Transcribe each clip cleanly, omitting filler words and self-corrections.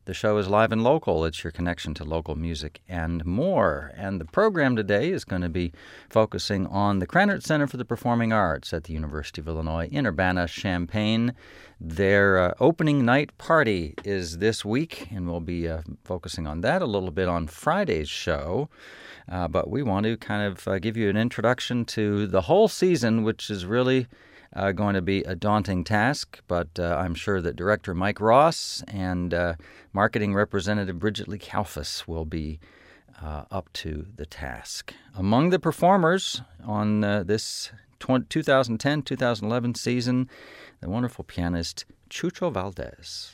The show is live and local. It's your connection to local music and more. And the program today is going to be focusing on the Krannert Center for the Performing Arts at the University of Illinois in Urbana-Champaign. Their opening night party is this week, and we'll be focusing on that a little bit on Friday's show. But we want to kind of give you an introduction to the whole season, which is really going to be a daunting task, but I'm sure that Director Mike Ross and Marketing Representative Bridget Lee Kalfas will be up to the task. Among the performers on this 2010-2011 season, the wonderful pianist Chucho Valdés.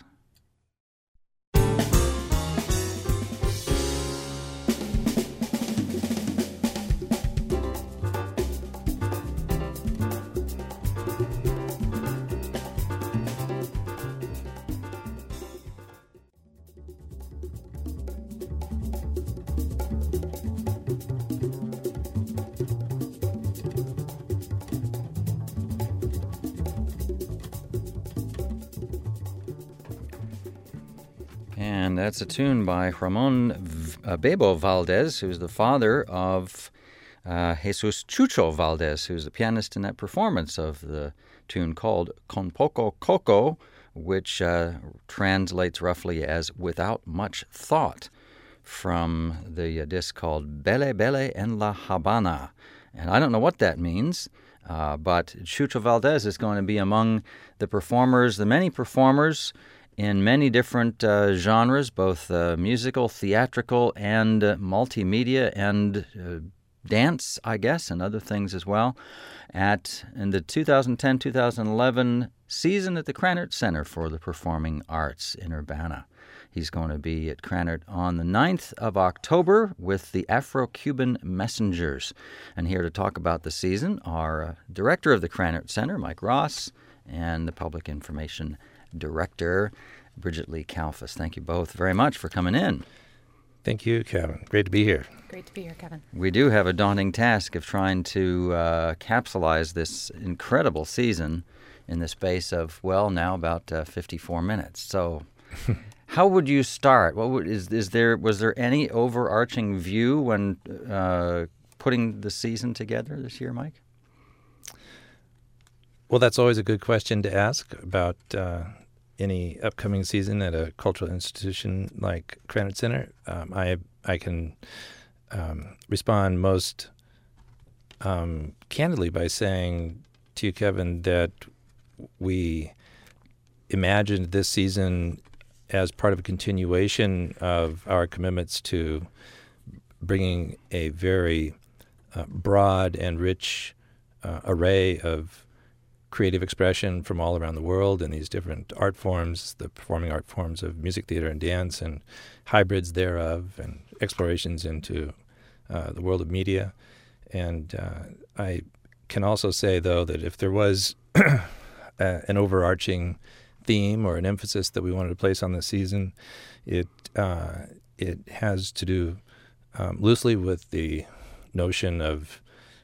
And that's a tune by Ramon Bebo Valdés, who's the father of Jesus Chucho Valdés, who's the pianist in that performance of the tune called Con Poco Coco, which translates roughly as Without Much Thought, from the disc called Bele Bele en la Habana. And I don't know what that means, but Chucho Valdés is going to be among the performers, the many performers in many different genres, both musical, theatrical, and multimedia, and dance, I guess, and other things as well, in the 2010-2011 season at the Krannert Center for the Performing Arts in Urbana. He's going to be at Krannert on the 9th of October with the Afro-Cuban Messengers. And here to talk about the season are Director of the Krannert Center, Mike Ross, and the Public Information Director, Bridget Lee Kalfas. Thank you both very much for coming in. Thank you, Kevin. Great to be here. Great to be here, Kevin. We do have a daunting task of trying to capsulize this incredible season in the space of, well, now about 54 minutes. So how would you start? Was there any overarching view when putting the season together this year, Mike? Well, that's always a good question to ask about any upcoming season at a cultural institution like Krannert Center. I can respond most candidly by saying to you, Kevin, that we imagined this season as part of a continuation of our commitments to bringing a very broad and rich array of creative expression from all around the world in these different art forms, the performing art forms of music, theater, and dance, and hybrids thereof, and explorations into the world of media. And I can also say, though, that if there was an overarching theme or an emphasis that we wanted to place on this season, it has to do loosely with the notion of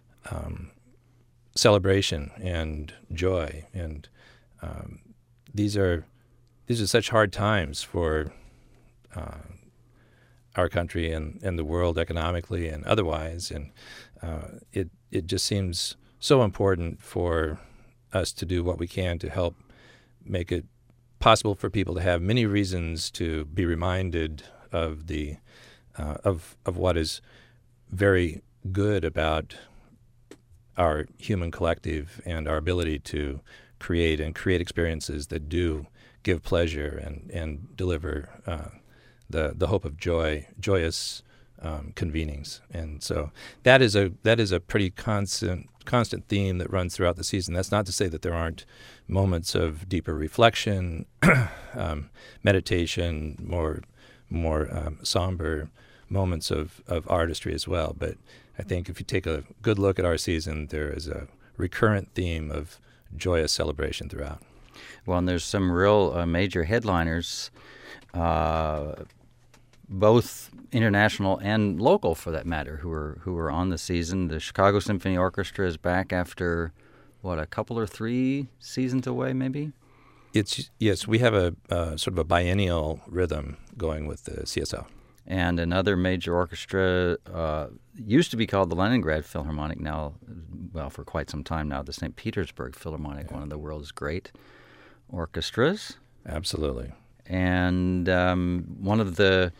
celebration and joy, and these are such hard times for our country and the world economically and otherwise, and it just seems so important for us to do what we can to help make it possible for people to have many reasons to be reminded of the of what is very good about our human collective and our ability to create experiences that do give pleasure and deliver the hope of joyous convenings. And so that is a pretty constant theme that runs throughout the season. That's not to say that there aren't moments of deeper reflection, meditation, more somber moments of artistry as well. But I think if you take a good look at our season, there is a recurrent theme of joyous celebration throughout. Well, and there's some real major headliners, both international and local, for that matter, who are on the season. The Chicago Symphony Orchestra is back after, a couple or three seasons away, maybe? Yes, we have a sort of a biennial rhythm going with the CSL. And another major orchestra used to be called the Leningrad Philharmonic, now, well, for quite some time now, the St. Petersburg Philharmonic, one of the world's great orchestras. Absolutely. And one of the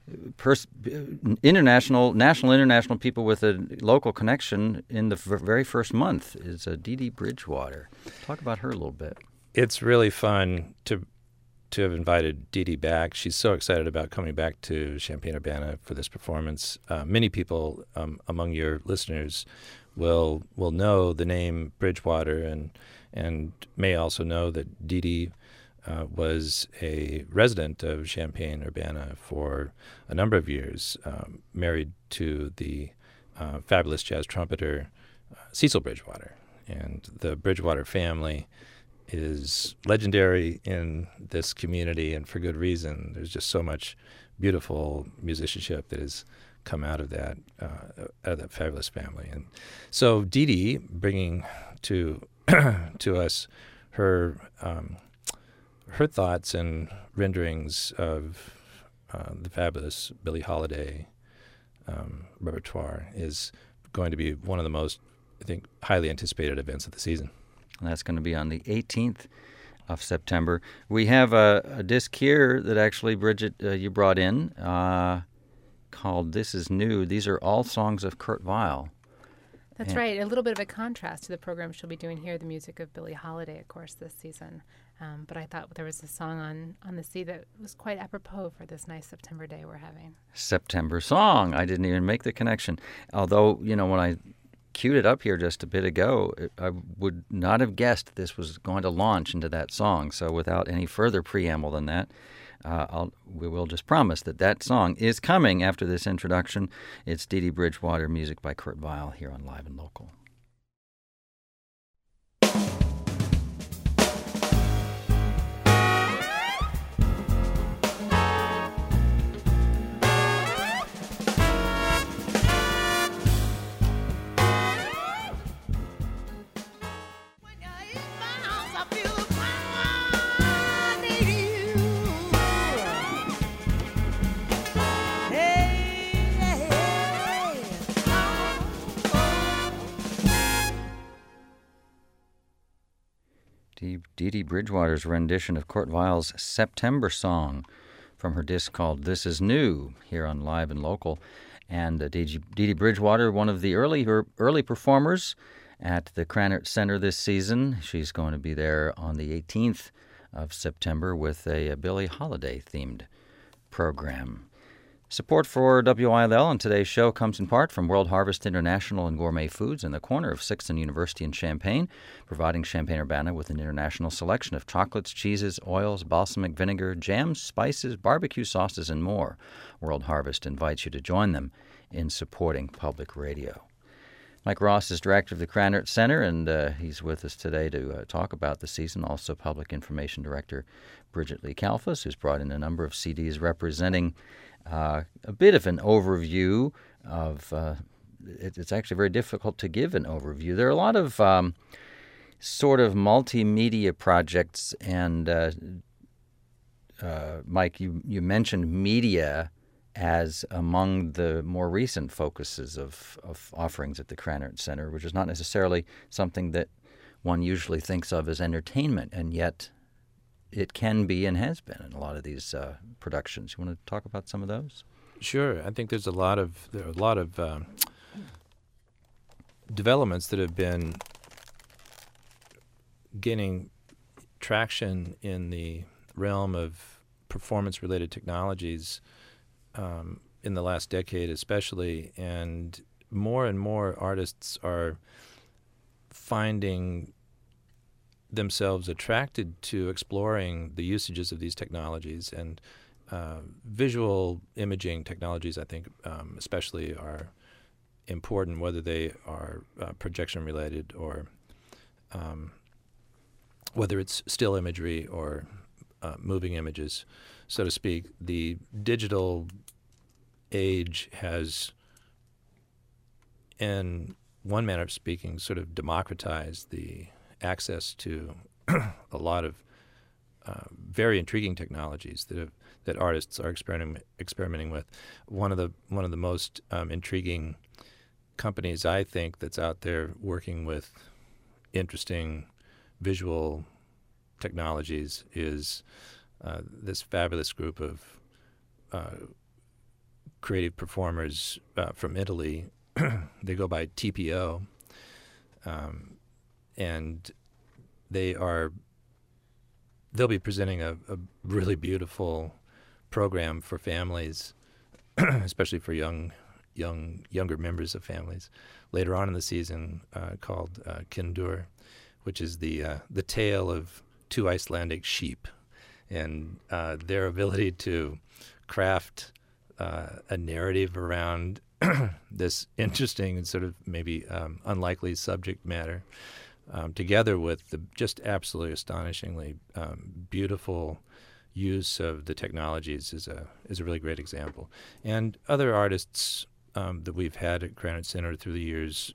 international people with a local connection in the very first month is Dee Dee Bridgewater. Talk about her a little bit. It's really fun to have invited Dee Dee back. She's so excited about coming back to Champaign-Urbana for this performance. Many people among your listeners will know the name Bridgewater and may also know that Dee Dee was a resident of Champaign-Urbana for a number of years, married to the fabulous jazz trumpeter Cecil Bridgewater. And the Bridgewater family is legendary in this community, and for good reason. There's just so much beautiful musicianship that has come out of that fabulous family. And so Dee Dee bringing to us her thoughts and renderings of the fabulous Billie Holiday repertoire is going to be one of the most, I think, highly anticipated events of the season. And that's going to be on the 18th of September. We have a disc here that actually, Bridget, you brought in called This Is New. These are all songs of Kurt Weill. That's right. A little bit of a contrast to the program she'll be doing here, the music of Billie Holiday, of course, this season. But I thought there was a song on the sea that was quite apropos for this nice September day we're having. September song. I didn't even make the connection. Although, when I queued it up here just a bit ago, I would not have guessed this was going to launch into that song. So without any further preamble than that, we will just promise that song is coming after this introduction. It's Dee Dee Bridgewater, music by Kurt Weill, here on Live and Local. Dee Dee Bridgewater's rendition of Kurt Weill's September song from her disc called This Is New, here on Live and Local. And Dee Dee Bridgewater, one of the early performers at the Krannert Center this season. She's going to be there on the 18th of September with a Billie Holiday-themed program. Support for WILL on today's show comes in part from World Harvest International and Gourmet Foods in the corner of 6th and University in Champaign, providing Champaign-Urbana with an international selection of chocolates, cheeses, oils, balsamic vinegar, jams, spices, barbecue sauces, and more. World Harvest invites you to join them in supporting public radio. Mike Ross is director of the Krannert Center, and he's with us today to talk about the season. Also, Public Information Director Bridget Lee Kalfas, who's brought in a number of CDs representing a bit of an overview of it's actually very difficult to give an overview. There are a lot of sort of multimedia projects, and Mike, you mentioned media as among the more recent focuses of offerings at the Krannert Center, which is not necessarily something that one usually thinks of as entertainment, and yet it can be and has been in a lot of these productions. You want to talk about some of those? Sure. I think there are a lot of developments that have been gaining traction in the realm of performance-related technologies in the last decade especially, and more artists are finding themselves attracted to exploring the usages of these technologies, and visual imaging technologies, I think, especially are important, whether they are projection-related or whether it's still imagery or moving images, so to speak. The digital age has, in one manner of speaking, sort of democratized the access to a lot of very intriguing technologies that artists are experimenting with. One of the most intriguing companies, I think, that's out there working with interesting visual technologies is this fabulous group of creative performers from Italy. They go by TPO, and they'll be presenting a really beautiful program for families, especially for younger members of families, later on in the season, called Kindur, which is the tale of two Icelandic sheep, and their ability to craft a narrative around this interesting and sort of maybe unlikely subject matter, together with the just absolutely astonishingly beautiful use of the technologies is a really great example. And other artists that we've had at Granite Center through the years,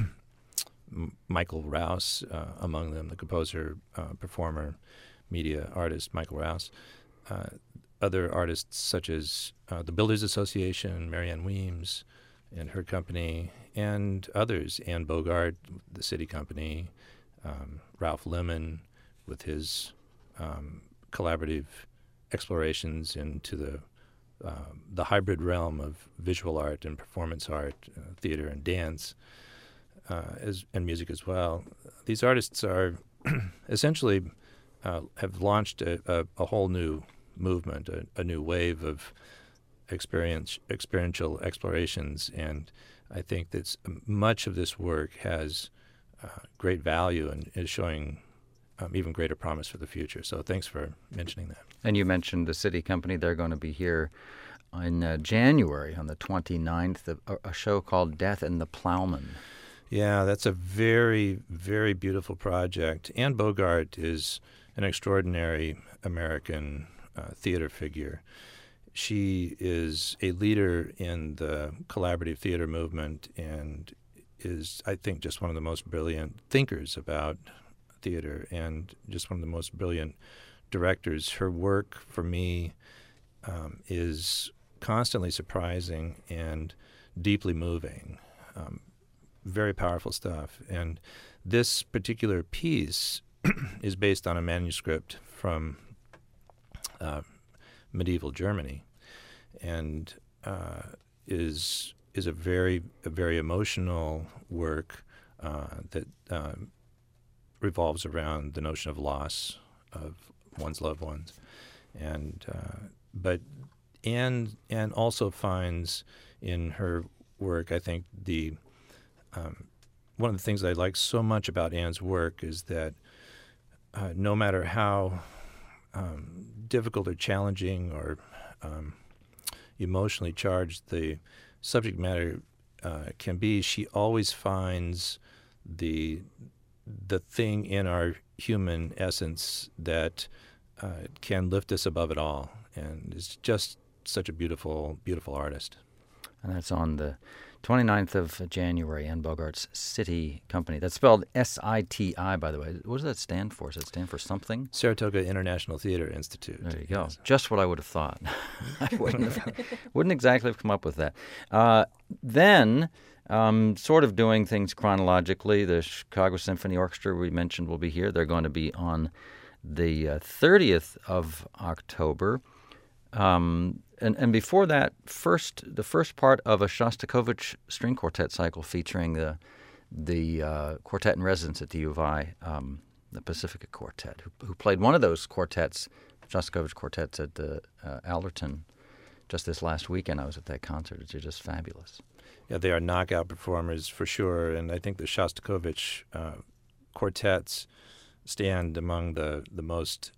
Michael Rouse among them, the composer, performer, media artist Michael Rouse. Other artists such as the Builders Association, Marianne Weems and her company, and others, Anne Bogart, the City Company, Ralph Lemon with his collaborative explorations into the hybrid realm of visual art and performance art, theater and dance, and music as well. These artists are essentially have launched a whole new movement, a new wave of experiential explorations, and I think that much of this work has great value and is showing even greater promise for the future. So thanks for mentioning that. And you mentioned the City Company. They're going to be here in January on the 29th, a show called Death and the Plowman. Yeah, that's a very, very beautiful project. Anne Bogart is an extraordinary American theater figure. She is a leader in the collaborative theater movement and is, I think, just one of the most brilliant thinkers about theater and just one of the most brilliant directors. Her work, for me, is constantly surprising and deeply moving. Very powerful stuff. And this particular piece is based on a manuscript from medieval Germany, and is a very emotional work that revolves around the notion of loss of one's loved ones, and but Anne also finds in her work, I think, the one of the things I like so much about Anne's work is that no matter how difficult or challenging or emotionally charged the subject matter can be, she always finds the thing in our human essence that can lift us above it all, and is just such a beautiful, beautiful artist. And that's on the 29th of January, Anne Bogart's City Company. That's spelled S-I-T-I, by the way. What does that stand for? Does it stand for something? Saratoga International Theater Institute. There you go. Yes. Just what I would have thought. I wouldn't exactly have come up with that. Then, sort of doing things chronologically, the Chicago Symphony Orchestra we mentioned will be here. They're going to be on the 30th of October. And before that, the first part of a Shostakovich string quartet cycle featuring the quartet in residence at the U of I, the Pacifica Quartet, who played one of those quartets, Shostakovich quartets, at the Allerton just this last weekend. I was at that concert. It's just fabulous. Yeah, they are knockout performers for sure, and I think the Shostakovich quartets stand among the most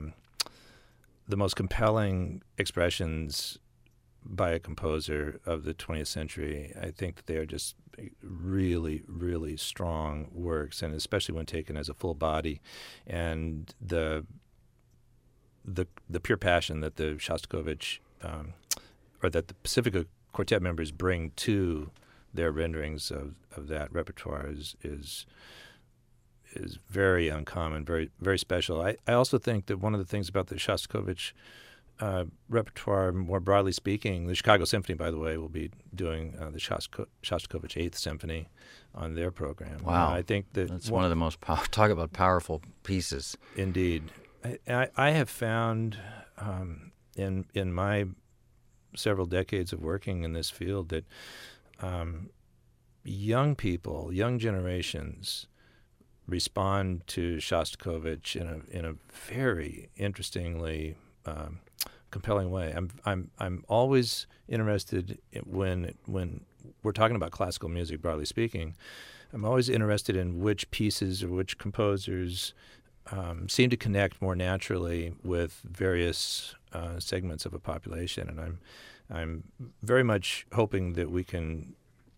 compelling expressions by a composer of the 20th century. I think that they are just really, really strong works, and especially when taken as a full body, and the pure passion that the Shostakovich or that the Pacifica Quartet members bring to their renderings of that repertoire is is very uncommon, very very special. I also think that one of the things about the Shostakovich repertoire, more broadly speaking, the Chicago Symphony, by the way, will be doing the Shostakovich Eighth Symphony on their program. Wow, I think that's one of the most talk about powerful pieces. Indeed, I have found in my several decades of working in this field that young people, young generations, respond to Shostakovich in a very interestingly compelling way. I'm always interested when we're talking about classical music, broadly speaking. I'm always interested in which pieces or which composers seem to connect more naturally with various segments of a population, and I'm very much hoping that we can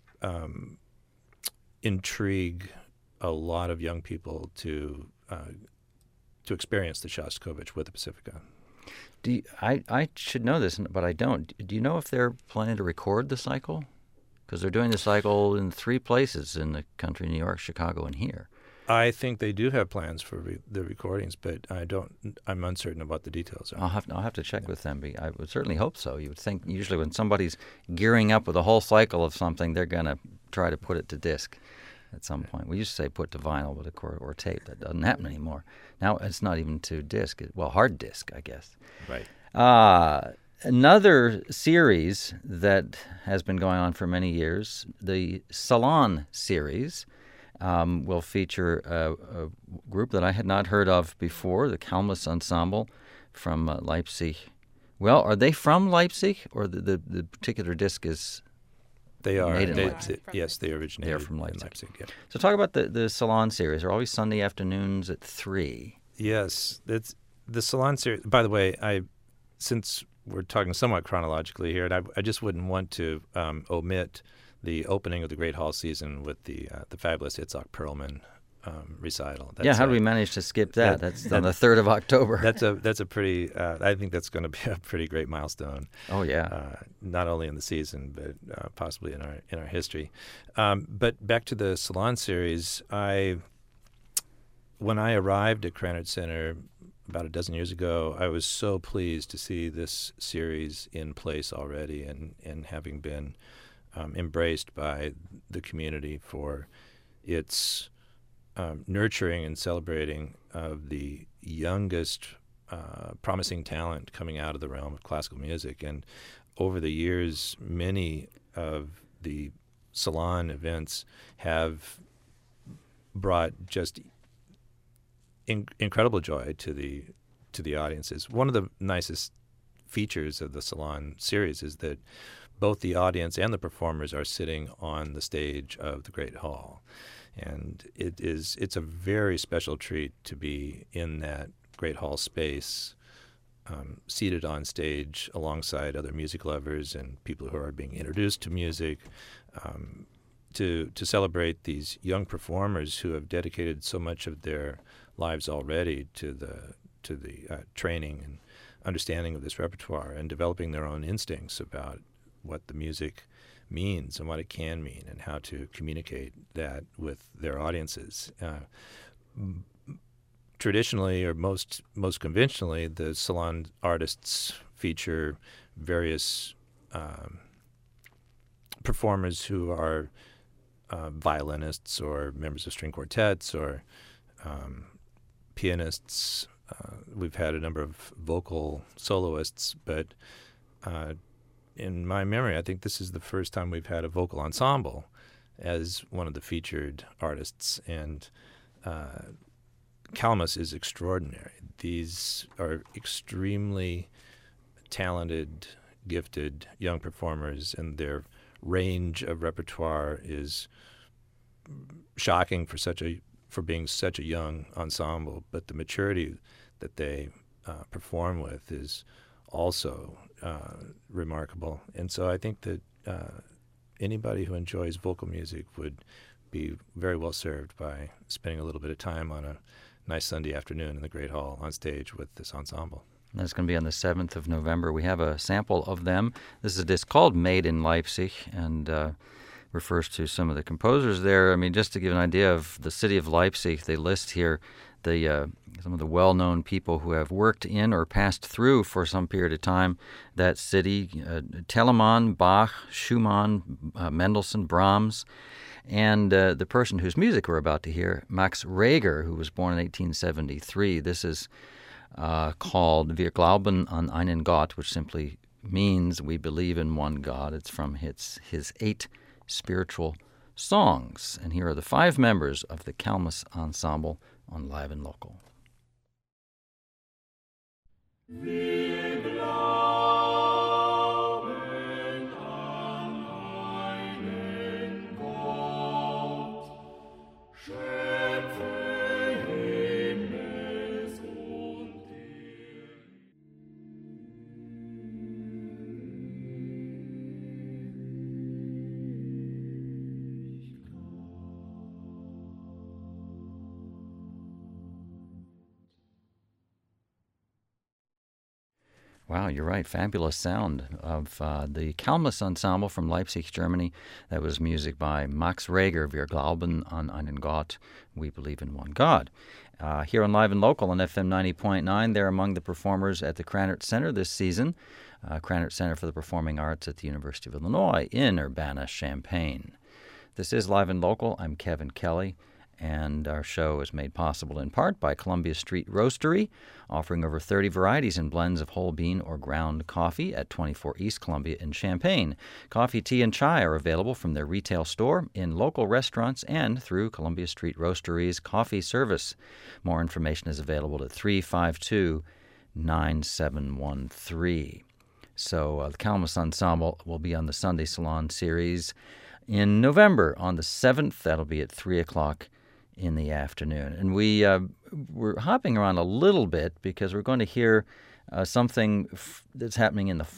intrigue a lot of young people to experience the Shostakovich with the Pacifica. I should know this, but I don't. Do you know if they're planning to record the cycle? Because they're doing the cycle in 3 places in the country: New York, Chicago, and here. I think they do have plans for the recordings, but I'm uncertain about the details. I'll have to check with them. I would certainly hope so. You would think usually when somebody's gearing up with a whole cycle of something, they're going to try to put it to disc at some point. We used to say put to vinyl, but or tape. That doesn't happen anymore. Now it's not even to disc. Well, hard disc, I guess. Right. Another series that has been going on for many years, the Salon series, will feature a group that I had not heard of before, the Kalmus Ensemble from Leipzig. Well, are they from Leipzig, or the particular disc is They are. made in Leipzig? Yes, they originated They're from Leipzig. Yeah. So talk about the Salon series. They're always Sunday afternoons at 3. Yes, it's the Salon series. By the way, since we're talking somewhat chronologically here, and I just wouldn't want to omit the opening of the Great Hall season with the fabulous Itzhak Perlman recital. How do we manage to skip that? That's on the 3rd of October. That's a pretty. I think that's going to be a pretty great milestone. Oh yeah. Not only in the season, but possibly in our history. But back to the Salon series, when I arrived at Krannert Center about a dozen years ago, I was so pleased to see this series in place already and having been embraced by the community for its nurturing and celebrating of the youngest promising talent coming out of the realm of classical music. And over the years, many of the Salon events have brought just incredible joy to the audiences. One of the nicest features of the Salon series is that both the audience and the performers are sitting on the stage of the Great Hall. And it's a very special treat to be in that Great Hall space, seated on stage alongside other music lovers and people who are being introduced to music, to celebrate these young performers who have dedicated so much of their lives already to the training and understanding of this repertoire and developing their own instincts about what the music means and what it can mean and how to communicate that with their audiences. Traditionally, or most conventionally, the Salon artists feature various performers who are violinists or members of string quartets or pianists. We've had a number of vocal soloists, but in my memory, I think this is the first time we've had a vocal ensemble as one of the featured artists. And Kalmus is extraordinary. These are extremely talented, gifted young performers, and their range of repertoire is shocking for being such a young ensemble. But the maturity that they perform with is also remarkable. And so I think that anybody who enjoys vocal music would be very well served by spending a little bit of time on a nice Sunday afternoon in the Great Hall on stage with this ensemble. That's going to be on the 7th of November. We have a sample of them. This is a disc called Made in Leipzig, and refers to some of the composers there. I mean, just to give an idea of the city of Leipzig, they list here some of the well-known people who have worked in or passed through for some period of time that city: Telemann, Bach, Schumann, Mendelssohn, Brahms, and the person whose music we're about to hear, Max Reger, who was born in 1873. This is called Wir glauben an einen Gott, which simply means we believe in one God. It's from his 8 spiritual songs. And here are the 5 members of the Calmus Ensemble on Live and Local. Wir glauben an einen Gott, Schöpfer Himmels und Erde. Wow, you're right. Fabulous sound of the Calmus Ensemble from Leipzig, Germany. That was music by Max Reger, Wir glauben an einen Gott, We Believe in One God. Here on Live and Local on FM 90.9, they're among the performers at the Krannert Center this season. Krannert Center for the Performing Arts at the University of Illinois in Urbana-Champaign. This is Live and Local. I'm Kevin Kelly. And our show is made possible in part by Columbia Street Roastery, offering over 30 varieties and blends of whole bean or ground coffee at 24 East Columbia in Champaign. Coffee, tea, and chai are available from their retail store, in local restaurants, and through Columbia Street Roastery's coffee service. More information is available at 352-9713. So the Calmus Ensemble will be on the Sunday Salon series in November on the 7th. That'll be at 3 o'clock in the afternoon. And we're hopping around a little bit because we're going to hear something that's happening in the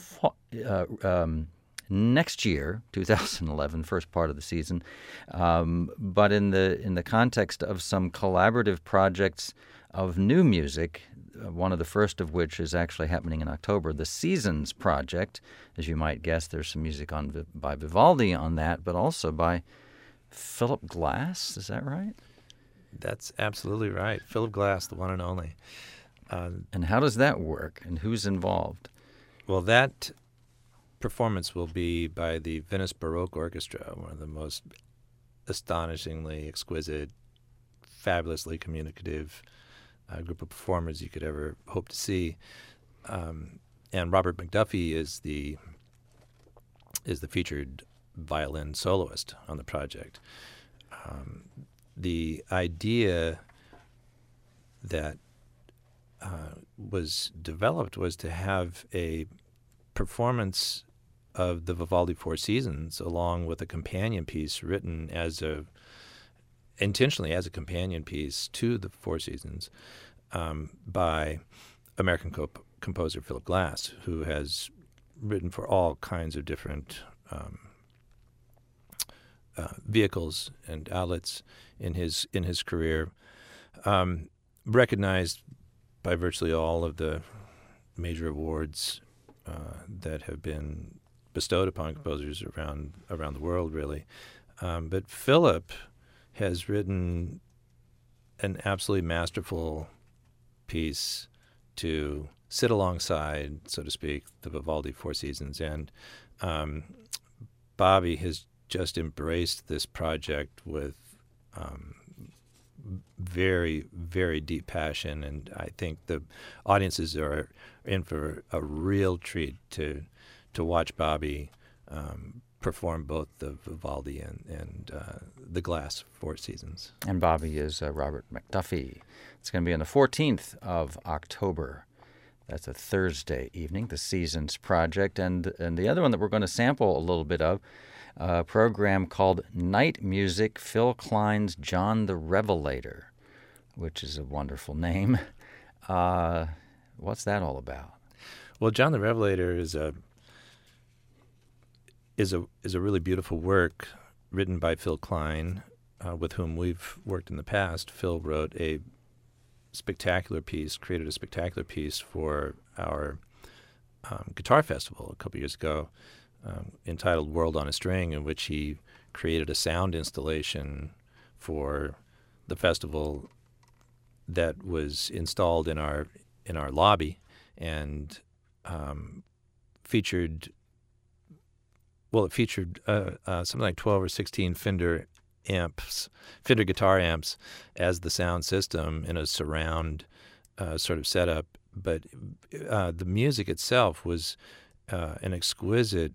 next year, 2011, first part of the season, but in the context of some collaborative projects of new music, one of the first of which is actually happening in October, the Seasons Project. As you might guess, there's some music by Vivaldi on that, but also by Philip Glass. Is that right? That's absolutely right. Philip Glass, the one and only. And how does that work, and who's involved? Well, that performance will be by the Venice Baroque Orchestra, one of the most astonishingly exquisite, fabulously communicative group of performers you could ever hope to see. And Robert McDuffie is the featured violin soloist on the project. The idea that was developed was to have a performance of the Vivaldi Four Seasons along with a companion piece written intentionally as a companion piece to the Four Seasons by American composer Philip Glass, who has written for all kinds of different vehicles and outlets in his career, recognized by virtually all of the major awards that have been bestowed upon composers around the world, really. But Philip has written an absolutely masterful piece to sit alongside, so to speak, the Vivaldi Four Seasons. And Bobby has just embraced this project with very, very deep passion, and I think the audiences are in for a real treat to watch Bobby perform both the Vivaldi and the Glass Four Seasons. And Bobby is Robert McDuffie. It's going to be on the 14th of October. That's a Thursday evening, the Seasons Project. And the other one that we're going to sample a little bit of, a program called Night Music, Phil Klein's John the Revelator, which is a wonderful name. What's that all about? Well, John the Revelator is a really beautiful work written by Phil Klein, with whom we've worked in the past. Phil wrote a spectacular piece, created a spectacular piece for our guitar festival a couple years ago, entitled World on a String, in which he created a sound installation for the festival that was installed in our lobby and featured something like 12 or 16 Fender guitar amps as the sound system in a surround sort of setup. But the music itself was an exquisite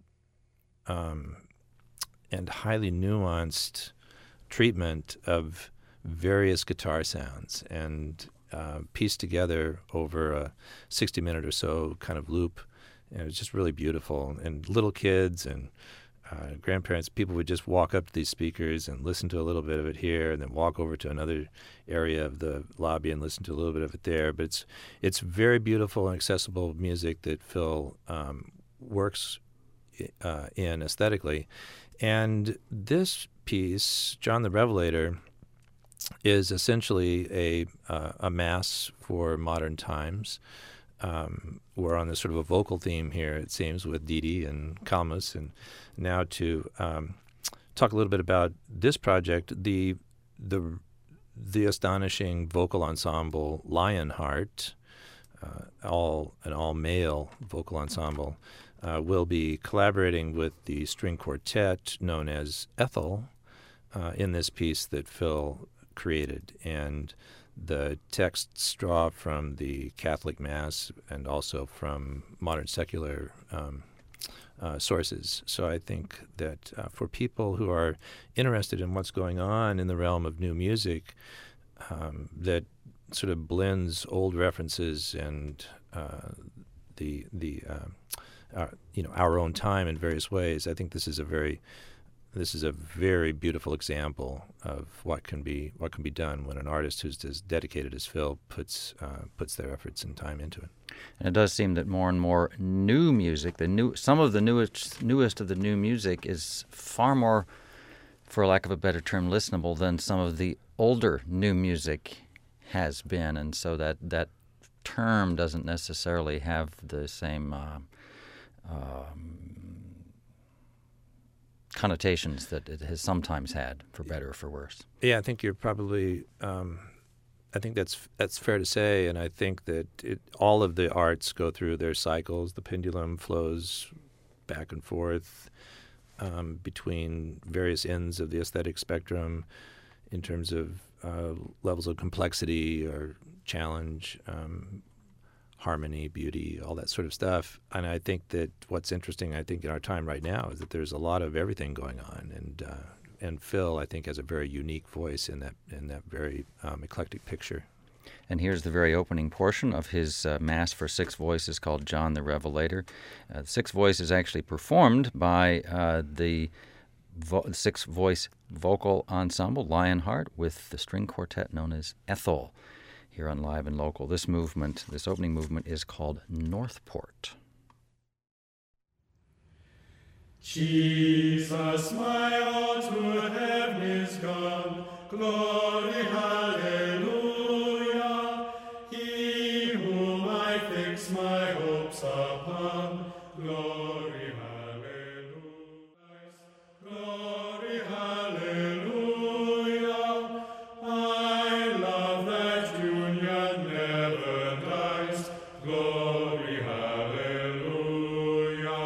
and highly nuanced treatment of various guitar sounds and pieced together over a 60-minute or so kind of loop. And it was just really beautiful. And little kids and grandparents, people would just walk up to these speakers and listen to a little bit of it here and then walk over to another area of the lobby and listen to a little bit of it there. But it's very beautiful and accessible music that Phil works in aesthetically. And this piece, John the Revelator, is essentially a mass for modern times. We're on this sort of a vocal theme here, it seems, with Didi and Kalmus. And now to talk a little bit about this project, the astonishing vocal ensemble Lionheart, an all-male vocal ensemble, will be collaborating with the string quartet known as Ethel in this piece that Phil created. And the texts draw from the Catholic Mass and also from modern secular sources. So I think that for people who are interested in what's going on in the realm of new music, that sort of blends old references and our own time in various ways, I think this is a very beautiful example of what can be done when an artist who's as dedicated as Phil puts their efforts and time into it. And it does seem that more and more new music, some of the newest of the new music, is far more, for lack of a better term, listenable than some of the older new music has been, and so that term doesn't necessarily have the same connotations that it has sometimes had, for better or for worse. Yeah, I think you're probably. I think that's fair to say, and I think that all of the arts go through their cycles. The pendulum flows back and forth between various ends of the aesthetic spectrum in terms of levels of complexity or challenge, harmony, beauty, all that sort of stuff. And I think that what's interesting, in our time right now, is that there's a lot of everything going on. And Phil, I think, has a very unique voice in that very eclectic picture. And here's the very opening portion of his Mass for Six Voices called John the Revelator. Six Voices actually performed by the six-voice vocal ensemble Lionheart with the string quartet known as Ethel here on Live and Local. This opening movement is called Northport. Jesus, my all to heaven is gone. Glory, hallelujah. He whom I fix my hopes upon. Glory, hallelujah. Glory, hallelujah. I love that union never dies. Glory, hallelujah.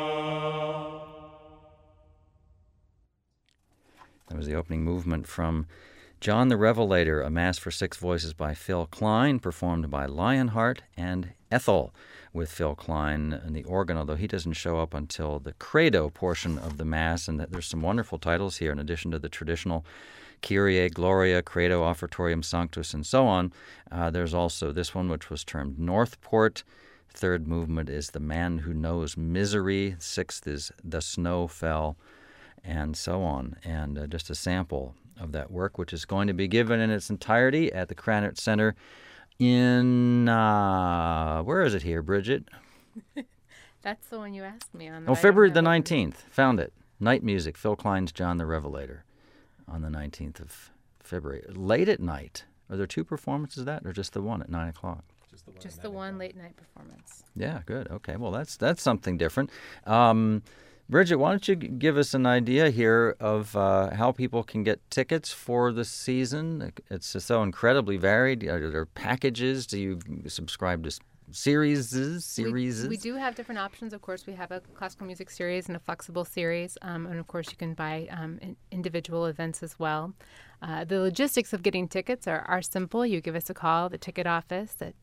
That was the opening movement from John the Revelator, a Mass for Six Voices by Phil Klein, performed by Lionheart and Ethel, with Phil Klein and the organ, although he doesn't show up until the credo portion of the Mass. And there's some wonderful titles here, in addition to the traditional Kyrie, Gloria, Credo, Offertorium Sanctus, and so on. There's also this one, which was termed Northport. Third movement is The Man Who Knows Misery. Sixth is The Snow Fell, and so on. And just a sample of that work, which is going to be given in its entirety at the Krannert Center in, where is it here, Bridget? That's the one you asked me on. February the 19th. Found it. Night music, Phil Klein's John the Revelator on the 19th of February. Late at night. Are there two performances of that, or just the one at 9 o'clock? Just the one late night performance. Yeah, good. Okay, well, that's something different. Bridget, why don't you give us an idea here of how people can get tickets for the season? It's so incredibly varied. Are there packages? Do you subscribe to series? We do have different options. Of course, we have a classical music series and a flexible series. And of course, you can buy individual events as well. The logistics of getting tickets are simple. You give us a call, the ticket office, at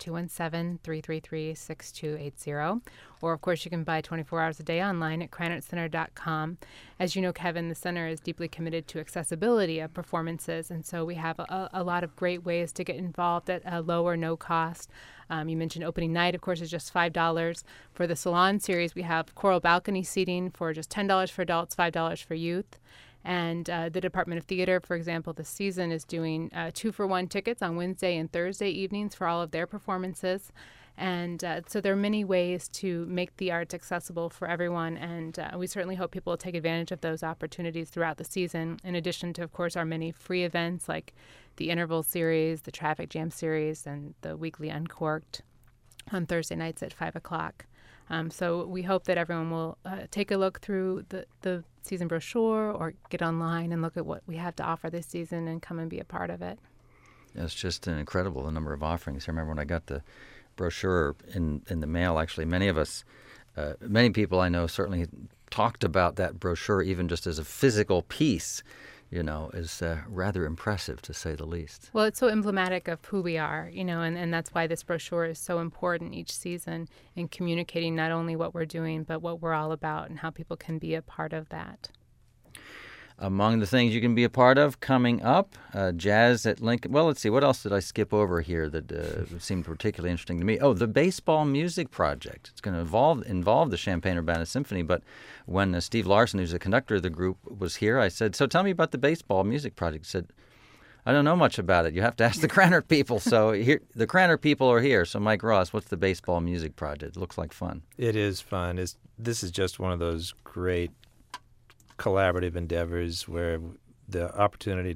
217-333-6280. Or, of course, you can buy 24 hours a day online at KranardzCenter.com. As you know, Kevin, the center is deeply committed to accessibility of performances. And so we have a lot of great ways to get involved at a low or no cost. You mentioned opening night, of course, is just $5. For the Salon series, we have choral balcony seating for just $10 for adults, $5 for youth. And the Department of Theater, for example, this season is doing 2-for-1 tickets on Wednesday and Thursday evenings for all of their performances. And so there are many ways to make the arts accessible for everyone, and we certainly hope people will take advantage of those opportunities throughout the season, in addition to, of course, our many free events like the Interval Series, the Traffic Jam Series, and the weekly Uncorked on Thursday nights at 5 o'clock. So we hope that everyone will take a look through the season brochure or get online and look at what we have to offer this season and come and be a part of it. It's just incredible, the number of offerings. I remember when I got the brochure in the mail, actually, many people I know certainly talked about that brochure even just as a physical piece, is rather impressive, to say the least. Well, it's so emblematic of who we are, and that's why this brochure is so important each season in communicating not only what we're doing, but what we're all about and how people can be a part of that. Among the things you can be a part of coming up, Jazz at Lincoln. Well, let's see. What else did I skip over here that seemed particularly interesting to me? Oh, the Baseball Music Project. It's going to involve the Champaign-Urbana Symphony. But when Steve Larson, who's the conductor of the group, was here, I said, "So tell me about the Baseball Music Project." He said, "I don't know much about it. You have to ask the Krannert people." So here, the Krannert people are here. So Mike Ross, what's the Baseball Music Project? It looks like fun. It is fun. This is just one of those great collaborative endeavors where the opportunity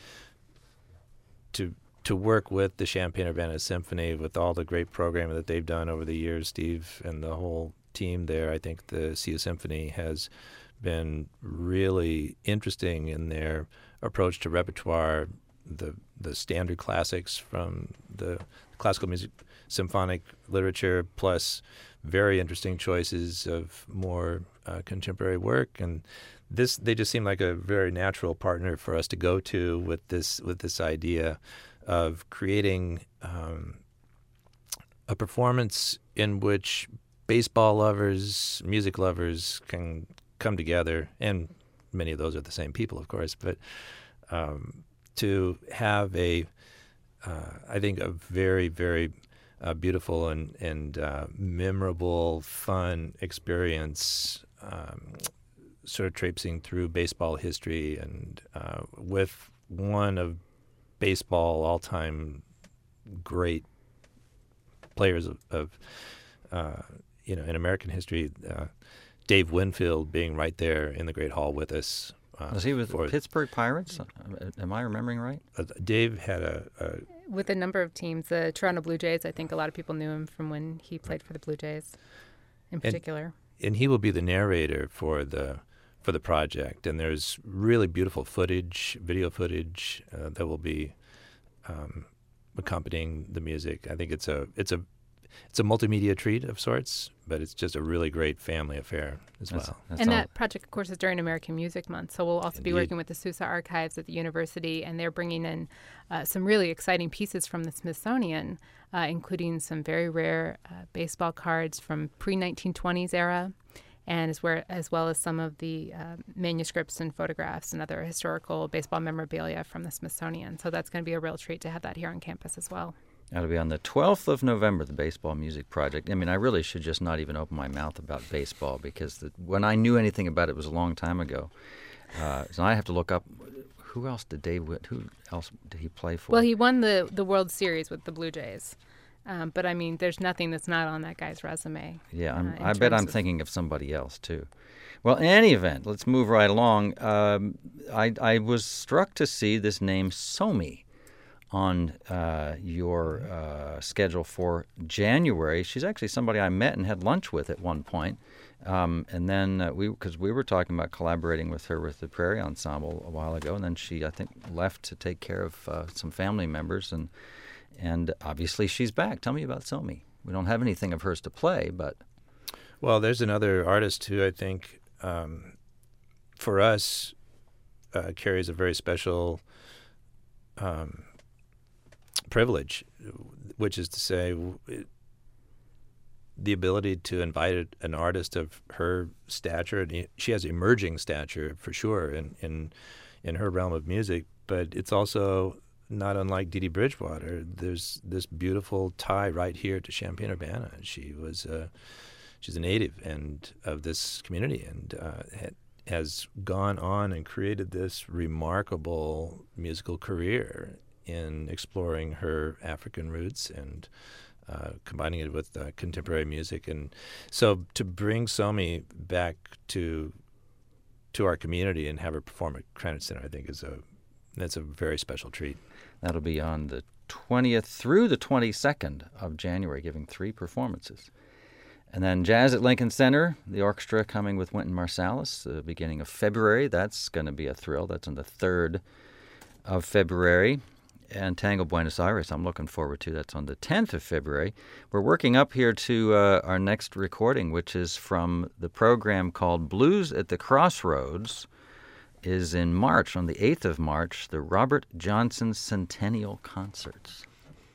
to work with the Champaign-Urbana Symphony, with all the great programming that they've done over the years, Steve and the whole team there. I think the CU Symphony has been really interesting in their approach to repertoire, the standard classics from the classical music, symphonic literature, plus very interesting choices of more contemporary work. And they just seem like a very natural partner for us to go to with this idea of creating a performance in which baseball lovers, music lovers can come together, and many of those are the same people, of course, but to have I think a very, very beautiful and memorable, fun experience, sort of traipsing through baseball history, and with one of baseball all-time great players of in American history, Dave Winfield, being right there in the Great Hall with us. Was he with the Pittsburgh Pirates? Am I remembering right? Dave had with a number of teams. The Toronto Blue Jays, I think a lot of people knew him from when he played for the Blue Jays in particular. And he will be the narrator for the project. And there's really beautiful video footage that will be accompanying the music. I think it's a multimedia treat of sorts, but it's just a really great family affair as well. And that project, of course, is during American Music Month. So we'll also be working with the Sousa Archives at the university, and they're bringing in some really exciting pieces from the Smithsonian, including some very rare baseball cards from pre-1920s era, and as well as some of the manuscripts and photographs and other historical baseball memorabilia from the Smithsonian. So that's going to be a real treat to have that here on campus as well. That'll be on the 12th of November, the Baseball Music Project. I mean, I really should just not even open my mouth about baseball, because when I knew anything about it was a long time ago. So I have to look up, who else did he play for? Well, he won the World Series with the Blue Jays. But, I mean, there's nothing that's not on that guy's resume. Yeah, I bet I'm thinking of somebody else, too. Well, in any event, let's move right along. I was struck to see this name, Somi, on your schedule for January. She's actually somebody I met and had lunch with at one point. And then because we were talking about collaborating with her with the Prairie Ensemble a while ago, and then she, I think, left to take care of some family members, and obviously she's back. Tell me about Somi. We don't have anything of hers to play, but... Well, there's another artist who I think, for us, carries a very special privilege, which is to say the ability to invite an artist of her stature. And she has emerging stature, for sure, in her realm of music, but it's also not unlike Dee Dee Bridgewater. There's this beautiful tie right here to Champaign-Urbana. She's a native of this community, and has gone on and created this remarkable musical career in exploring her African roots and combining it with contemporary music. And so to bring Somi back to our community and have her perform at Krannert Center, I think that's a very special treat. That'll be on the 20th through the 22nd of January, giving 3 performances. And then Jazz at Lincoln Center, the orchestra coming with Wynton Marsalis, the beginning of February. That's going to be a thrill. That's on the 3rd of February. And Tango Buenos Aires, I'm looking forward to. That's on the 10th of February. We're working up here to our next recording, which is from the program called Blues at the Crossroads, is in March, on the 8th of March, the Robert Johnson Centennial Concerts.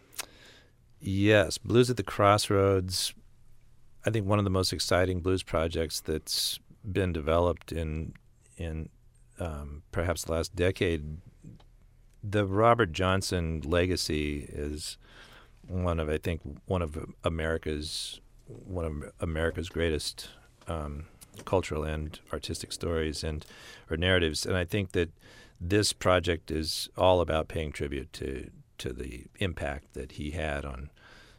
Yes, Blues at the Crossroads, I think one of the most exciting blues projects that's been developed in perhaps the last decade. The Robert Johnson legacy is one of America's greatest cultural and artistic stories or narratives, and I think that this project is all about paying tribute to the impact that he had on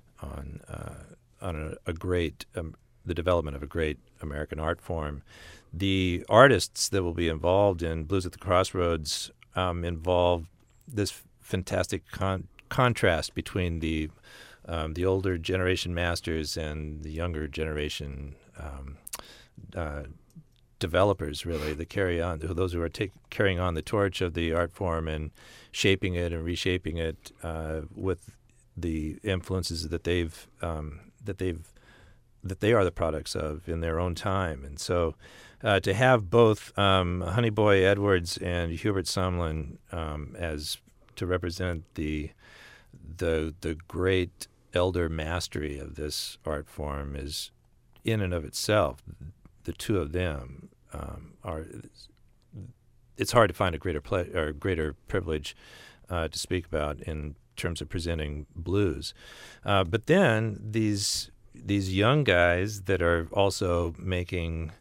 a great the development of a great American art form. The artists that will be involved in Blues at the Crossroads involve this fantastic contrast between the older generation masters and the younger generation developers, really, that carry on, those who are carrying on the torch of the art form and shaping it and reshaping it with the influences that they are the products of in their own time. And so to have both Honey Boy Edwards and Hubert Sumlin as to represent the great elder mastery of this art form is, in and of itself, the two of them are. It's hard to find a greater privilege to speak about in terms of presenting blues. But then these young guys that are also making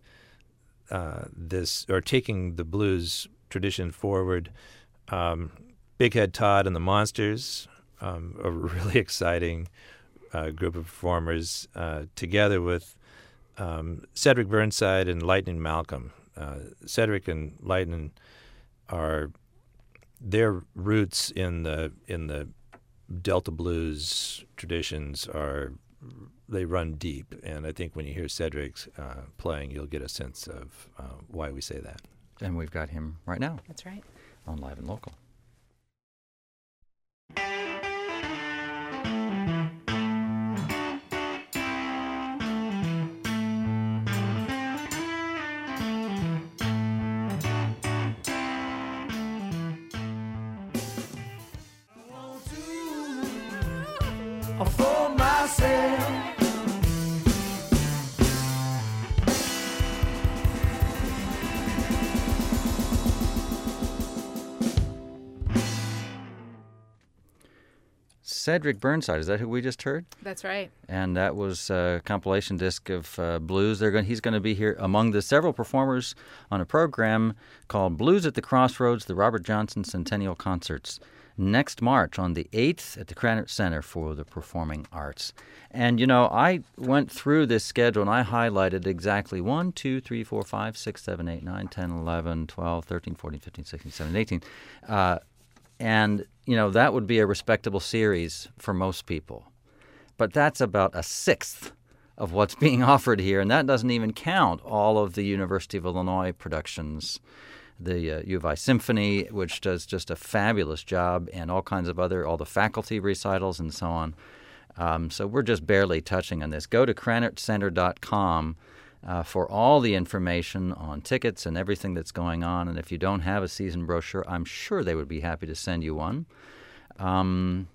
taking the blues tradition forward. Big Head Todd and the Monsters, a really exciting group of performers, together with Cedric Burnside and Lightning Malcolm. Cedric and Lightning their roots in the Delta blues traditions they run deep, and I think when you hear Cedric playing, you'll get a sense of why we say that. And we've got him right now. That's right. On Live and Local. For myself, Cedric Burnside, is that who we just heard? That's right. And that was a compilation disc of blues. He's going to be here among the several performers on a program called Blues at the Crossroads, the Robert Johnson Centennial Concerts, next March on the 8th at the Krannert Center for the Performing Arts. And, I went through this schedule and I highlighted exactly 1, 2, 3, 4, 5, 6, 7, 8, 9, 10, 11, 12, 13, 14, 15, 16, 17, 18. And, that would be a respectable series for most people. But that's about a sixth of what's being offered here, and that doesn't even count all of the University of Illinois productions. The U of I Symphony, which does just a fabulous job, and all kinds of all the faculty recitals and so on. So we're just barely touching on this. Go to KranartCenter.com for all the information on tickets and everything that's going on. And if you don't have a season brochure, I'm sure they would be happy to send you one. Among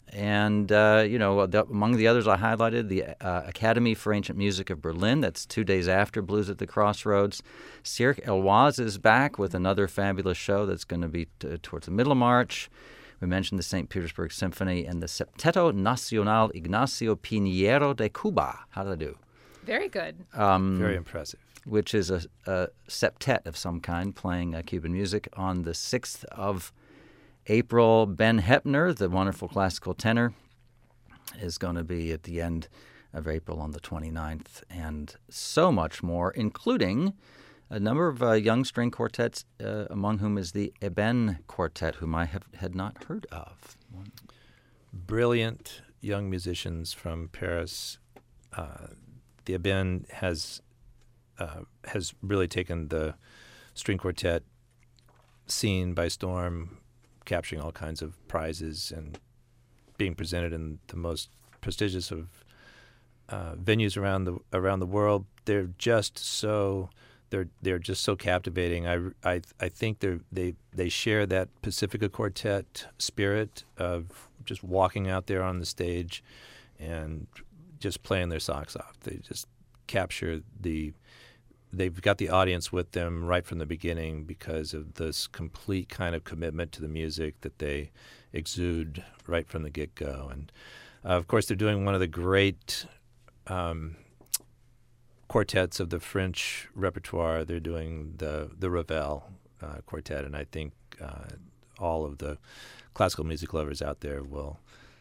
the others I highlighted, the Academy for Ancient Music of Berlin. That's 2 days after Blues at the Crossroads. Cirque Eloise is back with another fabulous show that's going to be towards the middle of March. We mentioned the St. Petersburg Symphony and the Septeto Nacional Ignacio Piñero de Cuba. How did I do? Very good. Very impressive. Which is a septet of some kind, playing Cuban music. On the 6th of April, Ben Heppner, the wonderful classical tenor, is going to be at the end of April on the 29th, and so much more, including a number of young string quartets, among whom is the Eben Quartet, whom I had not heard of. Brilliant young musicians from Paris. The Eben has really taken the string quartet scene by storm, capturing all kinds of prizes and being presented in the most prestigious of venues around the world. They're just so captivating. I think they share that Pacifica Quartet spirit of just walking out there on the stage and just playing their socks off. They just capture they've got the audience with them right from the beginning because of this complete kind of commitment to the music that they exude right from the get-go. And of course, they're doing one of the great quartets of the French repertoire. They're doing the Ravel quartet, and I think all of the classical music lovers out there will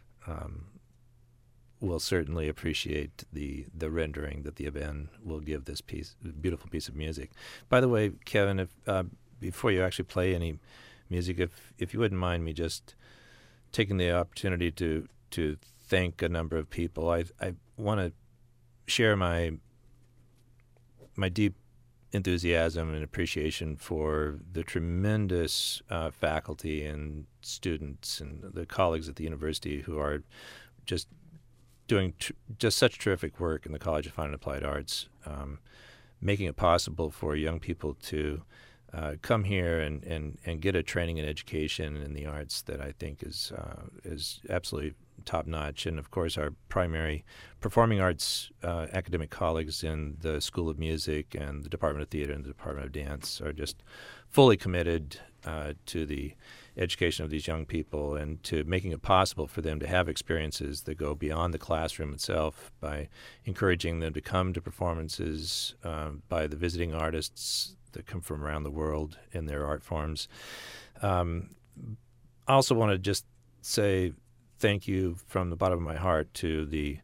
certainly appreciate the rendering that the Eben will give this beautiful piece of music. By the way, Kevin, if before you actually play any music, if you wouldn't mind me just taking the opportunity to thank a number of people, I want to share my deep enthusiasm and appreciation for the tremendous faculty and students and the colleagues at the university who are just doing just such terrific work in the College of Fine and Applied Arts, making it possible for young people to come here and get a training and education in the arts that I think is absolutely top-notch. And, of course, our primary performing arts academic colleagues in the School of Music and the Department of Theater and the Department of Dance are just fully committed to the education of these young people and to making it possible for them to have experiences that go beyond the classroom itself by encouraging them to come to performances by the visiting artists that come from around the world in their art forms. I also want to just say thank you from the bottom of my heart to the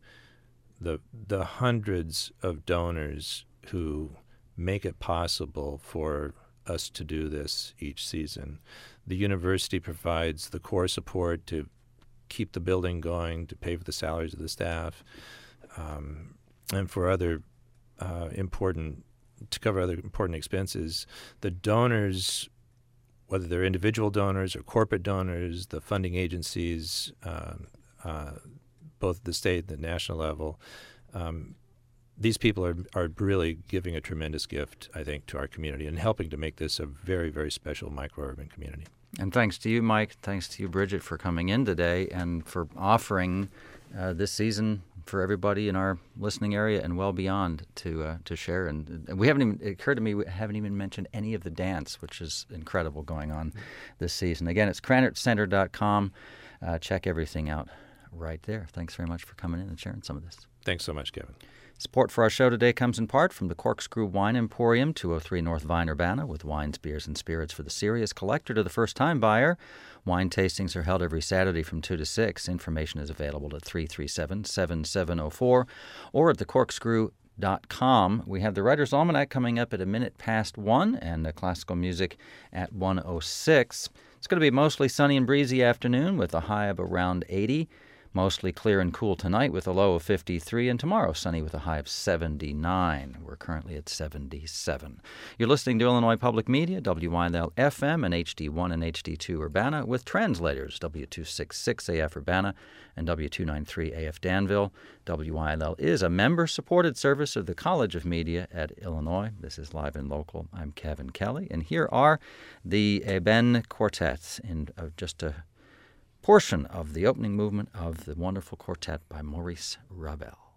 hundreds of donors who make it possible for us to do this each season. The university provides the core support to keep the building going, to pay for the salaries of the staff, and for other important expenses. The donors, whether they're individual donors or corporate donors, the funding agencies, both at the state and the national level, these people are really giving a tremendous gift, I think, to our community and helping to make this a very, very special micro-urban community. And thanks to you, Mike. Thanks to you, Bridget, for coming in today and for offering this season for everybody in our listening area and well beyond to share. And it occurred to me we haven't even mentioned any of the dance, which is incredible going on this season. Again, it's KranartCenter.com. Check everything out right there. Thanks very much for coming in and sharing some of this. Thanks so much, Kevin. Support for our show today comes in part from the Corkscrew Wine Emporium, 203 North Vine, Urbana, with wines, beers, and spirits for the serious collector to the first-time buyer. Wine tastings are held every Saturday from 2 to 6. Information is available at 337-7704 or at thecorkscrew.com. We have the Writer's Almanac coming up at 1:01 and classical music at 1:06. It's going to be a mostly sunny and breezy afternoon with a high of around 80. Mostly clear and cool tonight with a low of 53, and tomorrow sunny with a high of 79. We're currently at 77. You're listening to Illinois Public Media, WYLL FM and HD1 and HD2 Urbana, with translators W266 AF Urbana and W293 AF Danville. WYLL is a member-supported service of the College of Media at Illinois. This is Live and Local. I'm Kevin Kelly, and here are the Eben Quartet in just a portion of the opening movement of the wonderful quartet by Maurice Ravel.